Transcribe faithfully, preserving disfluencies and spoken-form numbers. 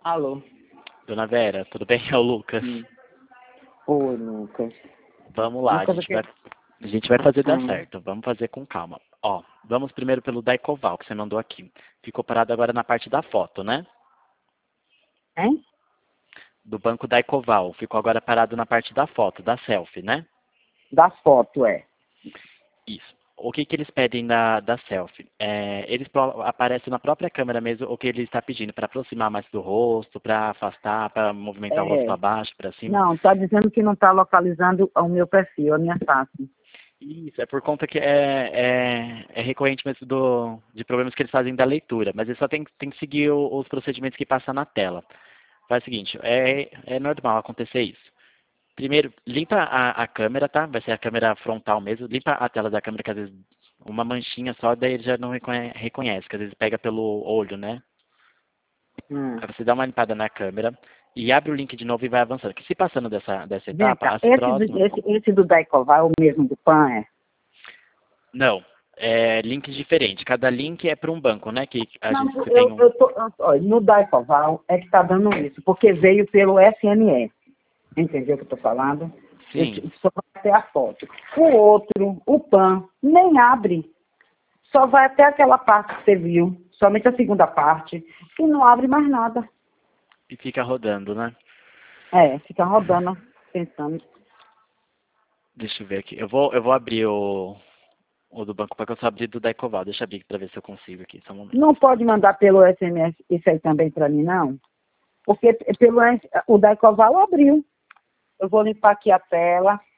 Alô? Dona Vera, tudo bem? É o Lucas. Hum. Oi, Lucas. Vamos lá, Lucas, a, gente aqui... vai, a gente vai fazer dar hum. certo. Vamos fazer com calma. Ó, vamos primeiro pelo Daicoval, que você mandou aqui. Ficou parado agora na parte da foto, né? Hein? Do banco Daicoval. Ficou agora parado na parte da foto, da selfie, né? Da foto, é. Isso. O que, que eles pedem da, da selfie? É, eles pro, aparecem na própria câmera mesmo o que ele está pedindo, para aproximar mais do rosto, para afastar, para movimentar o rosto É. para baixo, para cima. Não, tá dizendo que não tá localizando o meu perfil, a minha face. Isso, é por conta que é, é, é recorrente mesmo do, de problemas que eles fazem da leitura, mas eles só tem, tem que seguir o, os procedimentos que passam na tela. Faz o seguinte, é, é normal acontecer isso. Primeiro, limpa a, a câmera, tá? Vai ser a câmera frontal mesmo. Limpa a tela da câmera, que às vezes uma manchinha só, daí ele já não reconhece, reconhece que às vezes pega pelo olho, né? Hum. Aí você dá uma limpada na câmera e abre o link de novo e vai avançando. Que se passando dessa, dessa Vem etapa, cá, as esse, do- próximas... esse, esse do Daicoval é o mesmo do Pan, é? Não, é links diferentes. Cada link é para um banco, né? Que a Não, gente você tem eu, um... eu tô, eu, olha, no Daicoval é que tá dando isso, porque veio pelo S M S. Entendeu o que eu tô falando? Sim. Eu, só vai ter a foto. O outro, o Pan, nem abre. Só vai até aquela parte que você viu, somente a segunda parte, e não abre mais nada. E fica rodando, né? É, fica rodando, pensando. Deixa eu ver aqui. Eu vou, eu vou abrir o, o do banco porque eu só abri do Daicoval. Deixa eu abrir para ver se eu consigo aqui. Só um momento. Não pode mandar pelo S M S isso aí também para mim, não? Porque pelo, o Daicoval abriu. Eu vou limpar aqui a tela.